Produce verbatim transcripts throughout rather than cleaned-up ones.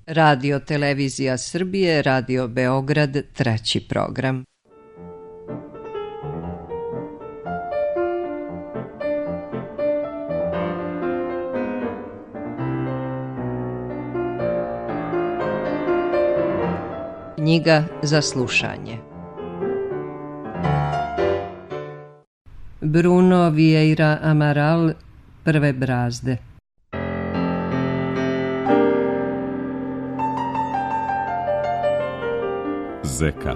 Radio Televizija Srbije, Radio Beograd, treći program. Knjiga za slušanje. Bruno Vieira Amaral, Prve brazde. Zeka.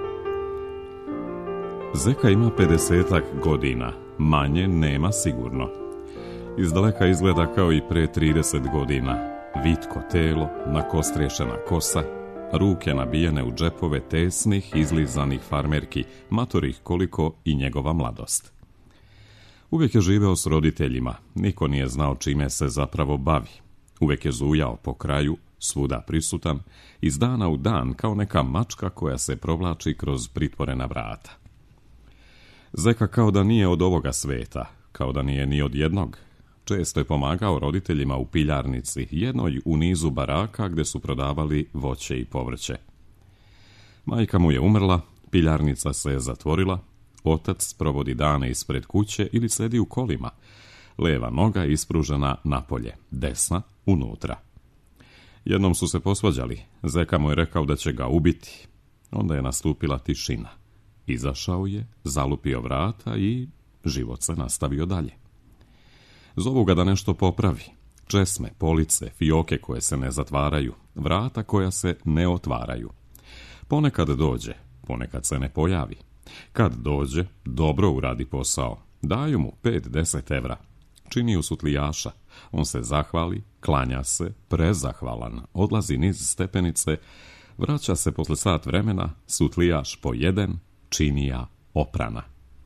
Zeka ima pedesetak godina, manje nema sigurno. Izdaleka izgleda kao i pre trideset godina, vitko telo, nakostriješena kosa, ruke nabijene u džepove tesnih, izlizanih farmerki, matorih koliko i njegova mladost. Uvijek je živeo s roditeljima, niko nije znao čime se zapravo bavi. Uvijek je zujao po kraju, svuda prisutan, iz dana u dan kao neka mačka koja se provlači kroz pritvorena vrata. Zeka kao da nije od ovoga sveta, kao da nije ni od jednog. Često je pomagao roditeljima u piljarnici, jednoj u nizu baraka gdje su prodavali voće i povrće. Majka mu je umrla, piljarnica se je zatvorila, otac provodi dane ispred kuće ili sedi u kolima, leva noga ispružena napolje, desna unutra. Jednom su se posvađali, Zeka mu je rekao da će ga ubiti. Onda je nastupila tišina. Izašao je, zalupio vrata i život se nastavio dalje. Zovu ga da nešto popravi. Česme, police, fioke koje se ne zatvaraju, vrata koja se ne otvaraju. Ponekad dođe, ponekad se ne pojavi. Kad dođe, dobro uradi posao. Daju mu pet deset evra. Čini u sutlijaša. On se zahvali, klanja se, prezahvalan, odlazi niz stepenice, vraća se posle sat vremena, sutlijaš pojeden, činija oprana.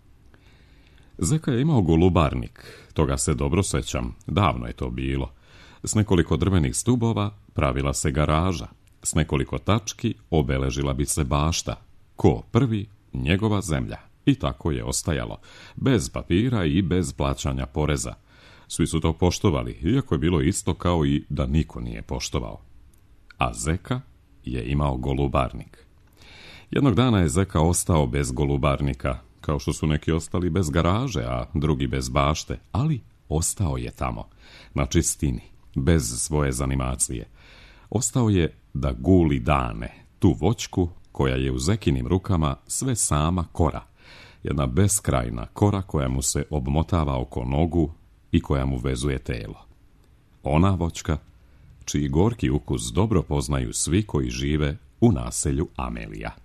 Zeka je imao golubarnik, toga se dobro sećam, davno je to bilo. S nekoliko drvenih stubova pravila se garaža, s nekoliko tački obeležila bi se bašta. Ko prvi, njegova zemlja. I tako je ostajalo, bez papira i bez plaćanja poreza. Svi su to poštovali, iako je bilo isto kao i da niko nije poštovao. A Zeka je imao golubarnik. Jednog dana je Zeka ostao bez golubarnika, kao što su neki ostali bez garaže, a drugi bez bašte, ali ostao je tamo, na čistini, bez svoje zanimacije. Ostao je da guli dane, tu voćku koja je u Zekinim rukama sve sama kora, jedna beskrajna kora koja mu se obmotava oko nogu i koja mu vezuje telo. Ona voćka, čiji gorki ukus dobro poznaju svi koji žive u naselju Amelija.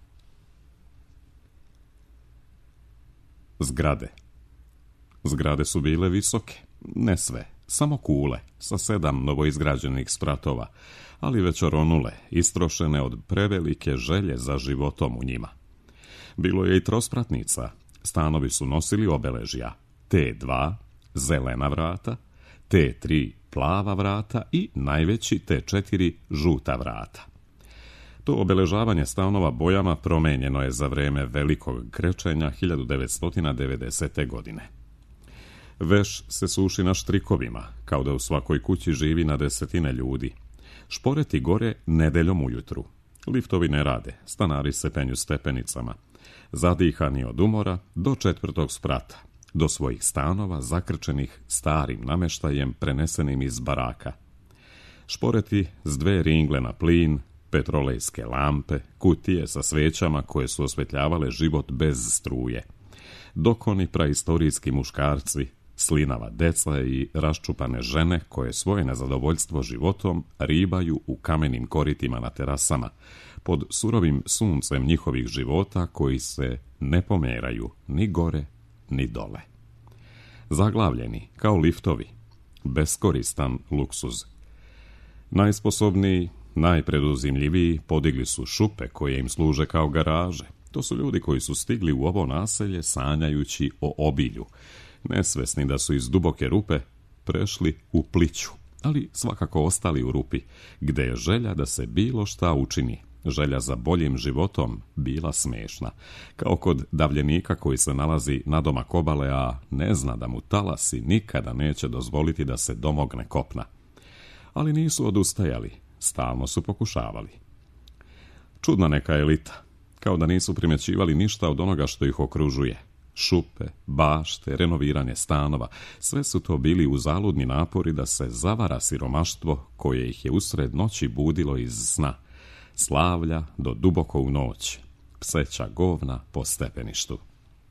Zgrade. Zgrade su bile visoke, ne sve, samo kule, sa sedam novoizgrađenih spratova, ali već oronule, istrošene od prevelike želje za životom u njima. Bilo je i trospratnica, stanovi su nosili obeležja T dva, zelena vrata, T tri, plava vrata i najveći T četiri, žuta vrata. To obeležavanje stanova bojama promenjeno je za vreme velikog krečenja hiljadu devetsto devedesete. godine. Veš se suši na štrikovima, kao da u svakoj kući živi na desetine ljudi. Šporeti gore nedeljom ujutru. Liftovi ne rade, stanari se penju stepenicama. Zadihani od umora do četvrtog sprata, do svojih stanova zakrčenih starim nameštajem prenesenim iz baraka. Šporeti s dve ringle na plin, petrolejske lampe, kutije sa svećama koje su osvetljavale život bez struje. Dok oni praistorijski muškarci, slinava deca i raščupane žene koje svoje nezadovoljstvo životom ribaju u kamenim koritima na terasama, pod surovim suncem njihovih života koji se ne pomeraju ni gore ni dole. Zaglavljeni kao liftovi, beskoristan luksuz. Najsposobniji, najpreduzimljiviji podigli su šupe koje im služe kao garaže. To su ljudi koji su stigli u ovo naselje sanjajući o obilju, nesvesni da su iz duboke rupe prešli u pliću, ali svakako ostali u rupi, gde je želja da se bilo šta učini, želja za boljim životom bila smešna, kao kod davljenika koji se nalazi nadomak obale, a ne zna da mu talasi nikada neće dozvoliti da se domogne kopna. Ali nisu odustajali, Stalno su pokušavali. Čudna neka elita, kao da nisu primjećivali ništa od onoga što ih okružuje. Šupe, bašte, renoviranje stanova, sve su to bili uzaludni napori da se zavara siromaštvo koje ih je usred noći budilo iz sna, slavlja do duboko u noć, pseća govna po stepeništu.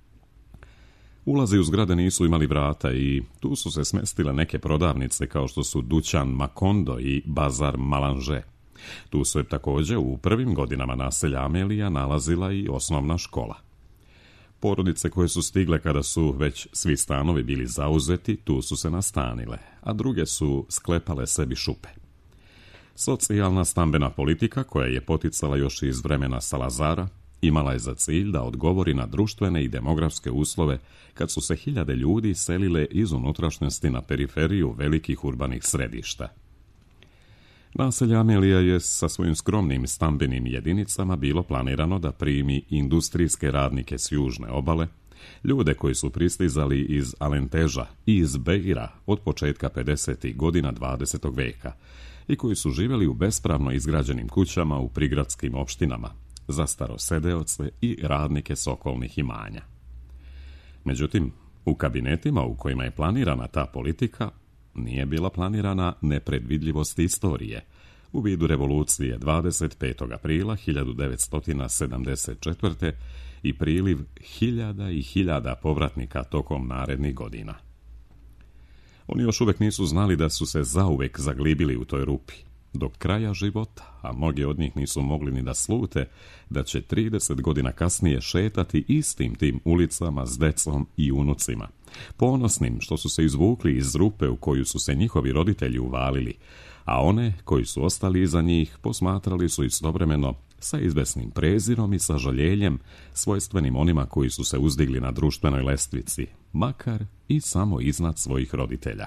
Ulazi u zgrade nisu imali vrata i tu su se smestile neke prodavnice kao što su dućan Makondo i bazar Malanže. Tu se također u prvim godinama naselja Amelija nalazila i osnovna škola. Porodice koje su stigle kada su već svi stanovi bili zauzeti, tu su se nastanile, a druge su sklepale sebi šupe. Socijalna stambena politika, koja je poticala još iz vremena Salazara, imala je za cilj da odgovori na društvene i demografske uslove kad su se hiljade ljudi selile iz unutrašnjosti na periferiju velikih urbanih središta. Naselje Amelija je sa svojim skromnim stambenim jedinicama bilo planirano da primi industrijske radnike s južne obale, ljude koji su pristizali iz Alenteža i iz Beira od početka pedesetih godina dvadesetog veka i koji su živjeli u bespravno izgrađenim kućama u prigradskim opštinama, za starosedeoce i radnike s okolnih imanja. Međutim, u kabinetima u kojima je planirana ta politika nije bila planirana nepredvidljivost istorije u vidu revolucije dvadeset petog aprila hiljadu devetsto sedamdeset četvrte i priliv hiljada i hiljada povratnika tokom narednih godina. Oni još uvijek nisu znali da su se zauvek zaglibili u toj rupi, do kraja života, a mnogi od njih nisu mogli ni da slute da će trideset godina kasnije šetati istim tim ulicama s decom i unucima, ponosnim što su se izvukli iz rupe u koju su se njihovi roditelji uvalili, a one koji su ostali iza njih posmatrali su istovremeno sa izvesnim prezirom i sažaljenjem svojstvenim onima koji su se uzdigli na društvenoj lestvici, makar i samo iznad svojih roditelja.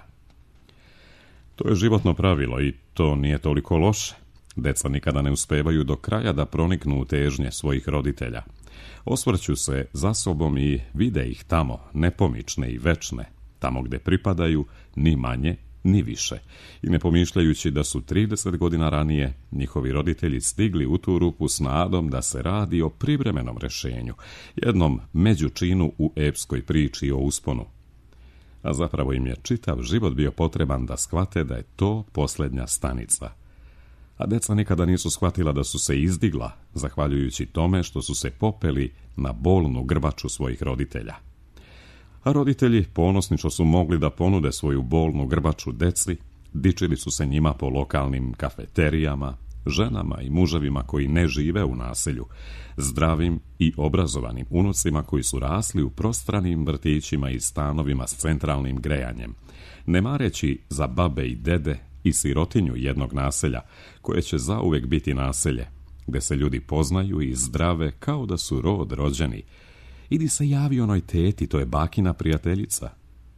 To je životno pravilo i to nije toliko loše. Deca nikada ne uspevaju do kraja da proniknu u težnje svojih roditelja. Osvrću se za sobom i vide ih tamo, nepomične i večne, tamo gde pripadaju, ni manje, ni više. I ne pomišljajući da su trideset godina ranije njihovi roditelji stigli u tu rupu s nadom da se radi o privremenom rešenju, jednom međučinu u epskoj priči o usponu. A zapravo im je čitav život bio potreban da shvate da je to posljednja stanica. A deca nikada nisu shvatila da su se izdigla, zahvaljujući tome što su se popeli na bolnu grbaču svojih roditelja. A roditelji, ponosni što su mogli da ponude svoju bolnu grbaču deci, dičili su se njima po lokalnim kafeterijama, ženama i muževima koji ne žive u naselju, zdravim i obrazovanim unucima koji su rasli u prostranim vrtićima i stanovima s centralnim grejanjem, ne mareći za babe i dede i sirotinju jednog naselja, koje će zauvek biti naselje, gde se ljudi poznaju i zdrave kao da su rod rođeni. Idi se javi onoj teti, to je bakina prijateljica.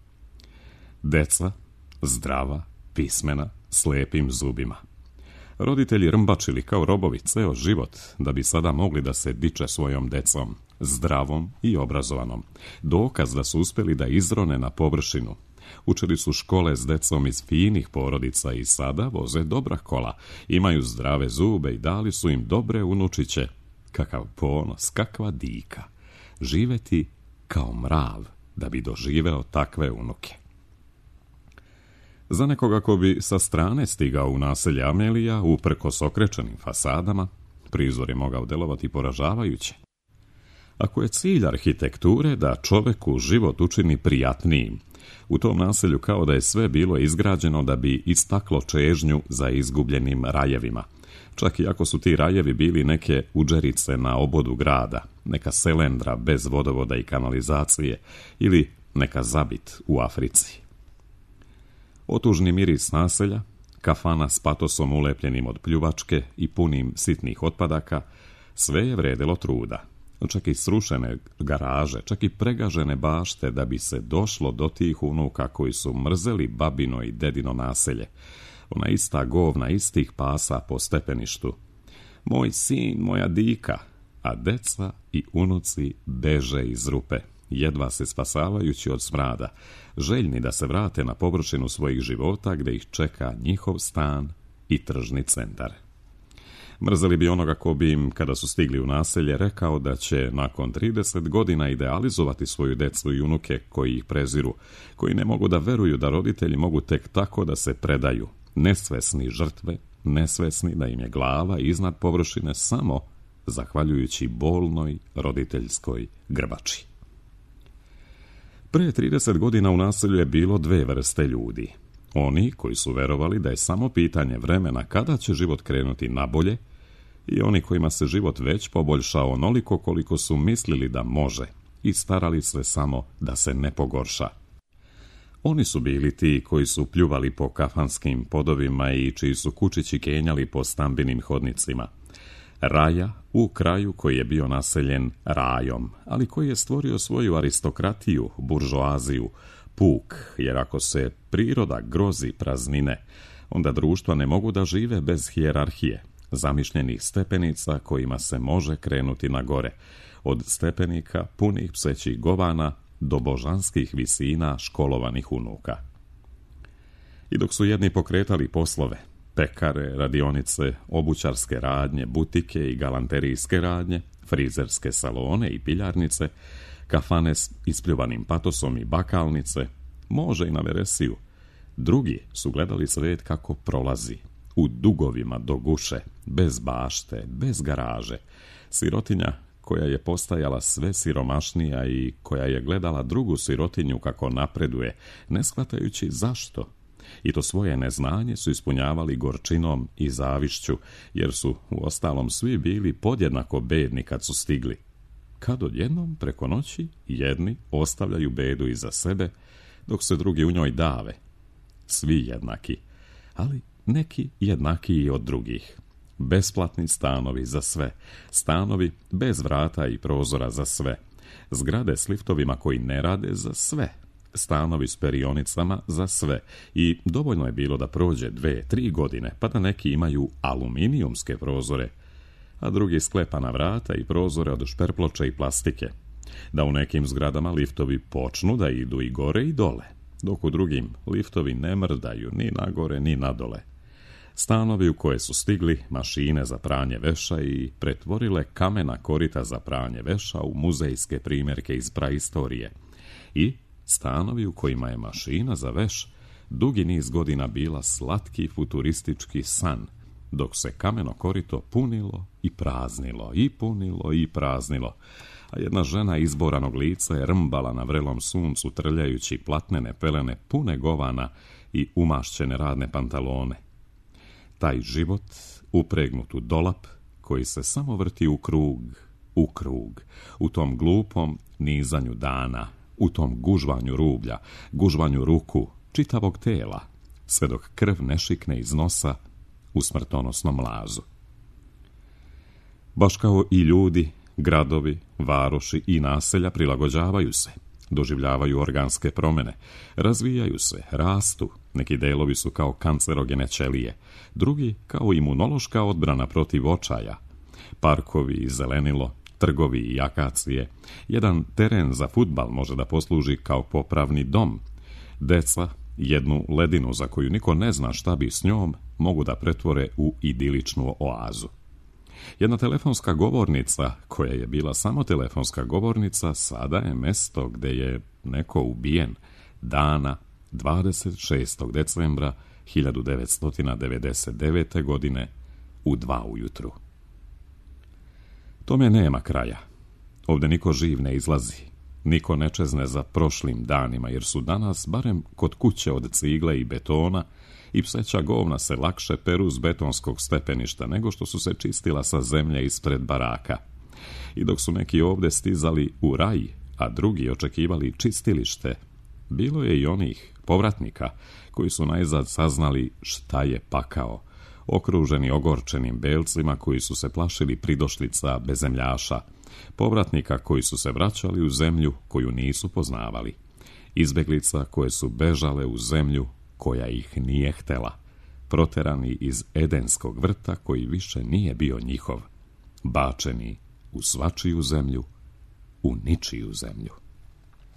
Deca, zdrava, pismena, s lijepim zubima. Roditelji rmbačili kao robovi ceo život da bi sada mogli da se diče svojom decom, zdravom i obrazovanom. Dokaz da su uspjeli da izrone na površinu. Učili su škole s decom iz finih porodica i sada voze dobra kola, imaju zdrave zube i dali su im dobre unučiće. Kakav ponos, kakva dika. Živeti kao mrav da bi doživeo takve unuke. Za nekoga ko bi sa strane stigao u naselje Amelija, uprkos okrečenim fasadama, prizor je mogao delovati poražavajuće. Ako je cilj arhitekture da čoveku život učini prijatnijim, u tom naselju kao da je sve bilo izgrađeno da bi istaklo čežnju za izgubljenim rajevima. Čak i ako su ti rajevi bili neke udžerice na obodu grada, neka selendra bez vodovoda i kanalizacije ili neka zabit u Africi. Otužni miris naselja, kafana s patosom ulepljenim od pljuvačke i punim sitnih otpadaka, sve je vredelo truda. Čak i srušene garaže, čak i pregažene bašte da bi se došlo do tih unuka koji su mrzeli babino i dedino naselje. Ona ista govna istih pasa po stepeništu. Moj sin, moja dika, a deca i unuci beže iz rupe, jedva se spasavajući od smrada, željni da se vrate na površinu svojih života gdje ih čeka njihov stan i tržni centar. Mrzeli bi onoga ko bi im, kada su stigli u naselje, rekao da će nakon trideset godina idealizovati svoju decu i unuke koji ih preziru, koji ne mogu da veruju da roditelji mogu tek tako da se predaju, nesvesni žrtve, nesvesni da im je glava iznad površine samo zahvaljujući bolnoj roditeljskoj grbači. Pre trideset godina u naselju je bilo dve vrste ljudi. Oni koji su verovali da je samo pitanje vremena kada će život krenuti nabolje i oni kojima se život već poboljšao onoliko koliko su mislili da može i starali se samo da se ne pogorša. Oni su bili ti koji su pljuvali po kafanskim podovima i čiji su kučići kenjali po stambenim hodnicima. Raja u kraju koji je bio naseljen rajom, ali koji je stvorio svoju aristokratiju, buržoaziju, puk, jer ako se priroda grozi praznine, onda društva ne mogu da žive bez hijerarhije, zamišljenih stepenica kojima se može krenuti na gore, od stepenika punih psećih govana do božanskih visina školovanih unuka. I dok su jedni pokretali poslove, pekare, radionice, obućarske radnje, butike i galanterijske radnje, frizerske salone i piljarnice, kafane s ispljuvanim patosom i bakalnice, može i na veresiju, drugi su gledali svijet kako prolazi, u dugovima do guše, bez bašte, bez garaže, sirotinja koja je postajala sve siromašnija i koja je gledala drugu sirotinju kako napreduje, ne shvatajući zašto. I to svoje neznanje su ispunjavali gorčinom i zavišću, jer su u ostalom svi bili podjednako bedni kad su stigli. Kad odjednom preko noći jedni ostavljaju bedu iza sebe, dok se drugi u njoj dave. Svi jednaki, ali neki jednakiji od drugih. Besplatni stanovi za sve, stanovi bez vrata i prozora za sve, zgrade s liftovima koji ne rade za sve, stanovi s perionicama za sve i dovoljno je bilo da prođe dve, tri godine pa da neki imaju aluminijumske prozore, a drugi sklepana vrata i prozore od šperploče i plastike, da u nekim zgradama liftovi počnu da idu i gore i dole, dok u drugim liftovi ne mrdaju ni nagore ni nadole. Stanovi u koje su stigli mašine za pranje veša i pretvorile kamena korita za pranje veša u muzejske primjerke iz praistorije. I stanovi u kojima je mašina za veš dugi niz godina bila slatki futuristički san, dok se kameno korito punilo i praznilo, i punilo i praznilo, a jedna žena izboranog lica je rmbala na vrelom suncu trljajući platnene pelene pune govana i umašćene radne pantalone. Taj život upregnut u dolap koji se samo vrti u krug, u krug, u tom glupom nizanju dana, u tom gužvanju rublja, gužvanju ruku, čitavog tela, sve dok krv ne šikne iz nosa u smrtonosnom mlazu. Baš kao i ljudi, gradovi, varoši i naselja prilagođavaju se, doživljavaju organske promjene, razvijaju se, rastu, neki delovi su kao kancerogene ćelije, drugi kao imunološka odbrana protiv očaja, parkovi i zelenilo, trgovi i akacije, jedan teren za fudbal može da posluži kao popravni dom, deca jednu ledinu za koju niko ne zna šta bi s njom mogu da pretvore u idiličnu oazu. Jedna telefonska govornica, koja je bila samo telefonska govornica, sada je mesto gde je neko ubijen dana dvadeset šestog decembra hiljadu devetsto devedeset devete. godine u dva ujutru. Tome nema kraja. Ovdje niko živ ne izlazi. Niko ne čezne za prošlim danima, jer su danas, barem kod kuće od cigle i betona, i pseća govna se lakše peru s betonskog stepeništa nego što su se čistila sa zemlje ispred baraka. I dok su neki ovdje stizali u raj, a drugi očekivali čistilište, bilo je i onih povratnika koji su najzad saznali šta je pakao, okruženi ogorčenim belcima koji su se plašili pridošlica bezemljaša, povratnika koji su se vraćali u zemlju koju nisu poznavali, izbeglica koje su bežale u zemlju koja ih nije htela, proterani iz Edenskog vrta koji više nije bio njihov, bačeni u svačiju zemlju, u ničiju zemlju.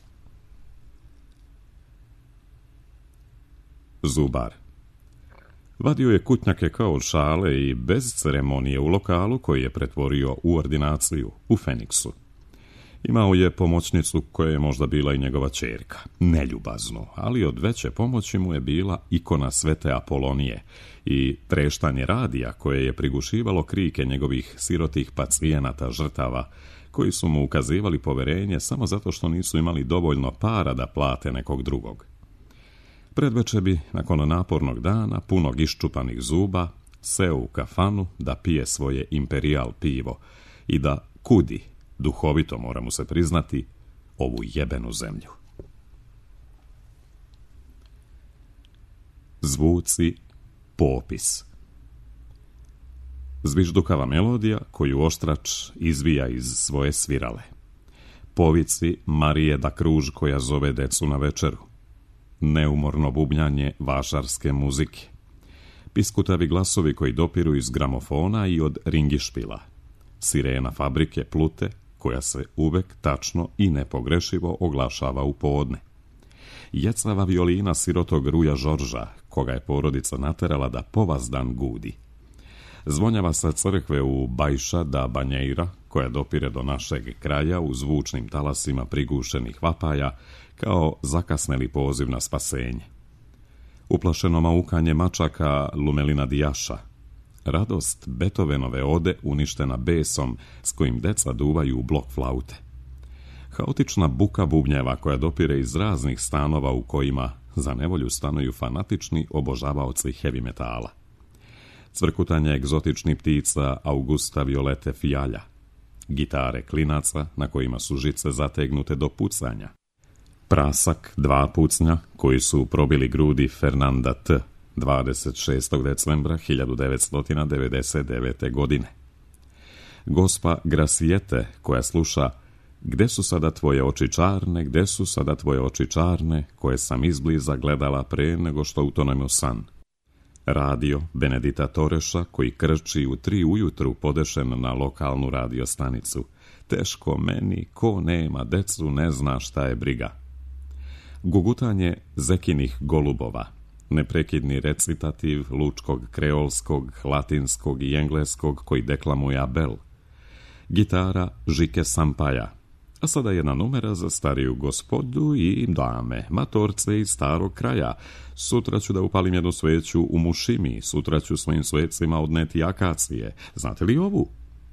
Zubar. Vadio je kutnjake kao od šale i bez ceremonije u lokalu koji je pretvorio u ordinaciju u Feniksu. Imao je pomoćnicu koja je možda bila i njegova ćerka, neljubaznu, ali od veće pomoći mu je bila ikona Svete Apolonije i treštanje radija koje je prigušivalo krike njegovih sirotih pacijenata žrtava, koji su mu ukazivali poverenje samo zato što nisu imali dovoljno para da plate nekog drugog. Predveče bi, nakon napornog dana, punog iščupanih zuba, seo u kafanu da pije svoje imperijal pivo i da kudi, duhovito mora mu se priznati, ovu jebenu zemlju. Zvuci, popis. Zviždukava melodija koju oštrač izvija iz svoje svirale. Povici Marije da kruž koja zove decu na večeru. Neumorno bubnjanje vašarske muzike. Piskutavi glasovi koji dopiru iz gramofona i od ringišpila. Sirena fabrike Plute koja se uvek tačno i nepogrešivo oglašava u podne. Jecava violina sirotog Ruja Žorža, koga je porodica naterala da povazdan gudi. Zvonjava sa crkve u Bajša da Banjeira, koja dopire do našeg kraja u zvučnim talasima prigušenih vapaja, kao zakasneli poziv na spasenje. Uplašeno maukanje mačaka Lumelina Dijaša, radost Beethovenove ode uništena besom s kojim deca duvaju u blok flaute. Haotična buka bubnjeva koja dopire iz raznih stanova u kojima za nevolju stanuju fanatični obožavaoci heavy metala. Cvrkutanje egzotičnih ptica Augusta Violete Fialja. Gitare klinaca na kojima su žice zategnute do pucanja. Prasak dva pucnja koji su probili grudi Fernanda T. dvadeset šestog decembra hiljadu devetsto devedeset devete. godine. Gospa Graciete koja sluša Gde su sada tvoje oči čarne, gde su sada tvoje oči čarne, koje sam izbliza gledala pre nego što utonem u san. Radio Benedita Toreša koji krči u tri ujutru podešen na lokalnu radiostanicu. Teško meni, ko nema decu ne zna šta je briga. Gugutanje Zekinih golubova. Neprekidni recitativ lučkog, kreolskog, latinskog i engleskog koji deklamuje Abel. Gitara Žike Sampaja. A sada jedna numera za stariju gospodu i dame, matorce iz starog kraja. Sutra ću da upalim jednu sveću u Mušimi, sutra ću svojim svecima odneti akacije. Znate li ovu?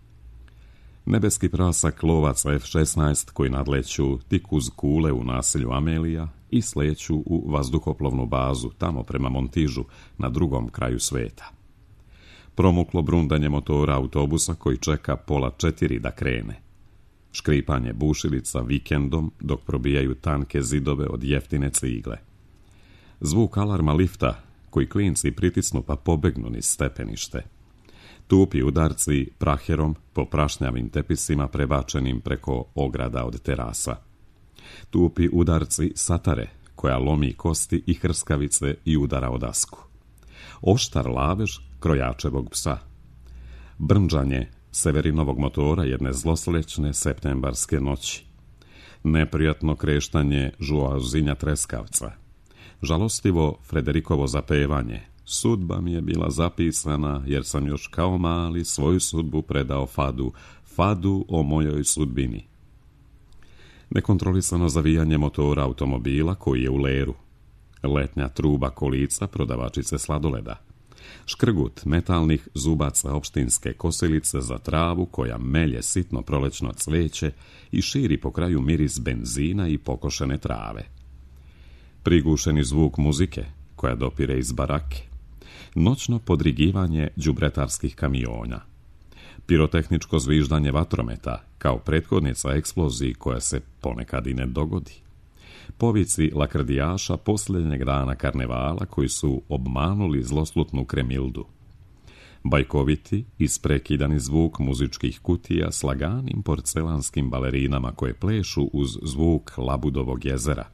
Nebeski prasak lovaca F šesnaest koji nadleću tik uz kule u naselju Amelija i sleću u vazduhoplovnu bazu tamo prema Montižu na drugom kraju sveta. Promuklo brundanje motora autobusa koji čeka pola četiri da krene. Škripanje bušilica vikendom dok probijaju tanke zidove od jeftine cigle. Zvuk alarma lifta koji klinci pritisnu pa pobegnu niz stepenište. Tupi udarci praherom po prašnjavim tepisima prebačenim preko ograda od terasa. Tupi udarci satare koja lomi kosti i hrskavice i udara o dasku. Oštar lavež krojačevog psa. Brnđanje Severinovog motora jedne zloslećne septembarske noći. Neprijatno kreštanje žuazinja treskavca. Žalostivo Frederikovo zapevanje. Sudba mi je bila zapisana jer sam još kao mali svoju sudbu predao Fadu. Fadu o mojoj sudbini. Nekontrolisano zavijanje motora automobila koji je u leru. Letnja truba kolica prodavačice sladoleda. Škrgut metalnih zubaca opštinske kosilice za travu koja melje sitno prolećno cveće i širi po kraju miris benzina i pokošene trave. Prigušeni zvuk muzike koja dopire iz barake. Noćno podrigivanje đubretarskih kamiona. Pirotehničko zviždanje vatrometa kao prethodnica eksploziji koja se ponekad i ne dogodi. Povici lakrdijaša posljednjeg dana karnevala koji su obmanuli zloslutnu Kremildu. Bajkoviti, isprekidani zvuk muzičkih kutija s laganim porcelanskim balerinama koje plešu uz zvuk Labudovog jezera.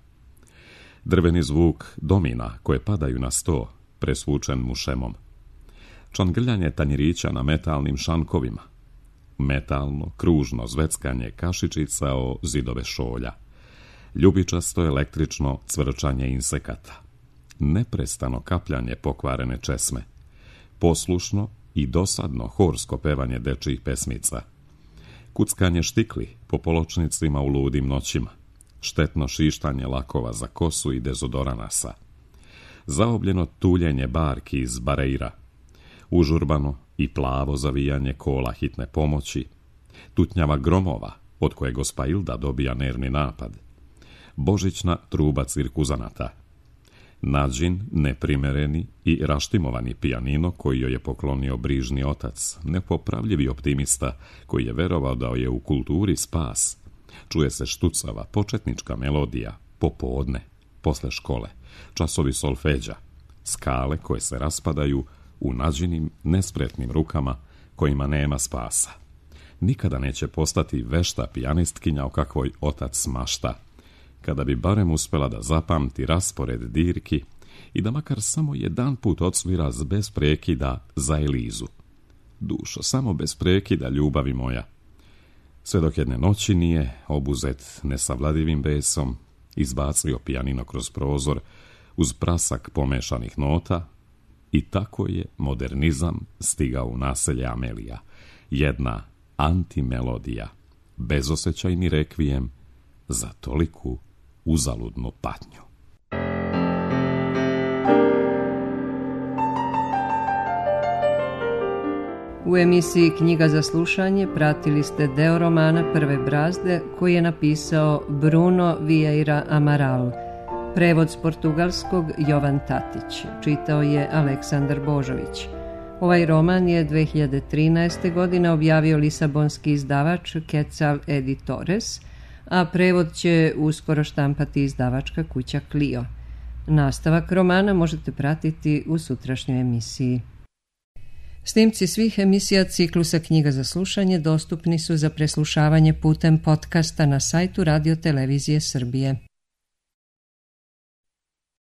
Drveni zvuk domina koje padaju na sto, presvučen mušemom. Čangrljanje tanjirića na metalnim šankovima. Metalno, kružno zveckanje kašičica o zidove šolja. Ljubičasto električno cvrčanje insekata. Neprestano kapljanje pokvarene česme. poslušno i dosadno horsko pevanje dečjih pesmica, kuckanje štikli po poločnicima u ludim noćima, štetno šištanje lakova za kosu i dezodoranasa, zaobljeno tuljenje barki iz bareira, užurbano i plavo zavijanje kola hitne pomoći, tutnjava gromova od koje gospa Ilda dobija nervni napad, božićna truba cirkuzanata, Nađin neprimereni i raštimovani pijanino koji joj je poklonio brižni otac, nepopravljivi optimista koji je verovao da je u kulturi spas. Čuje se štucava početnička melodija, popodne, posle škole, časovi solfeđa, skale koje se raspadaju u Nađinim nespretnim rukama kojima nema spasa. Nikada neće postati vešta pijanistkinja o kakvoj otac mašta, kada bi barem uspela da zapamti raspored dirki i da makar samo jedan put odsvira bez prekida za Elizu. Dušo, samo bez prekida, ljubavi moja. Sve dok jedne noći nije, obuzet nesavladivim besom, izbacio pijanino kroz prozor uz prasak pomešanih nota i tako je modernizam stigao u naselje Amelija. Jedna antimelodija, bezosećajni rekvijem za toliku uzaludnu patnju. U emisiji Knjiga za slušanje pratili ste deo romana Prve brazde koji je napisao Bruno Vieira Amaral. Prevod s portugalskog Jovan Tatić. Čitao je Aleksandar Božović. Ovaj roman je dve hiljade trinaeste. godine objavio lisabonski izdavač Quetzal Editores, a prevod će uskoro štampati izdavačka kuća Clio. Nastavak romana možete pratiti u sutrašnjoj emisiji. Snimci svih emisija ciklusa Knjiga za slušanje dostupni su za preslušavanje putem podcasta na sajtu Radio Televizije Srbije.